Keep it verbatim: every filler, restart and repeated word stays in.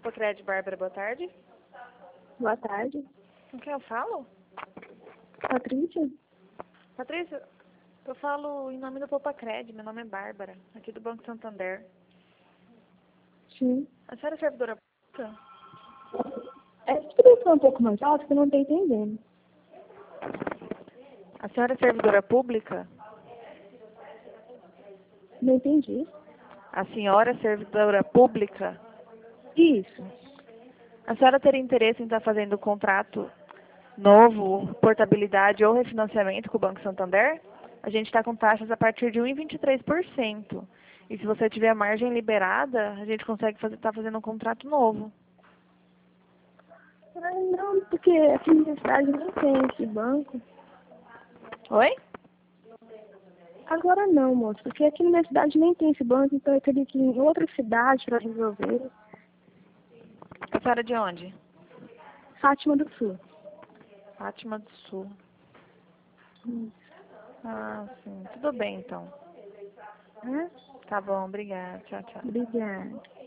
Popacred, Bárbara, boa tarde. Boa tarde. Com quem eu falo? Patrícia? Patrícia, eu falo em nome do Popacred, meu nome é Bárbara, aqui do Banco Santander. Sim. A senhora é servidora pública? É, você poderia falar um pouco mais alto que eu não estou entendendo. A senhora é servidora pública? Não entendi. A senhora é servidora pública? Isso. A senhora teria interesse em estar fazendo contrato novo, portabilidade ou refinanciamento com o Banco Santander? A gente está com taxas a partir de um vírgula vinte e três por cento. E se você tiver a margem liberada, a gente consegue fazer, tá fazendo um contrato novo. Ah, não, porque aqui na minha cidade não tem esse banco. Oi? Agora não, moço, porque aqui na minha cidade nem tem esse banco, então eu teria que ir em outra cidade para resolver. A senhora é de onde? Fátima do Sul. Fátima do Sul. Hum. Ah, sim. Tudo bem, então. Ah, Tá bom, obrigada. Tchau, tchau. obrigada.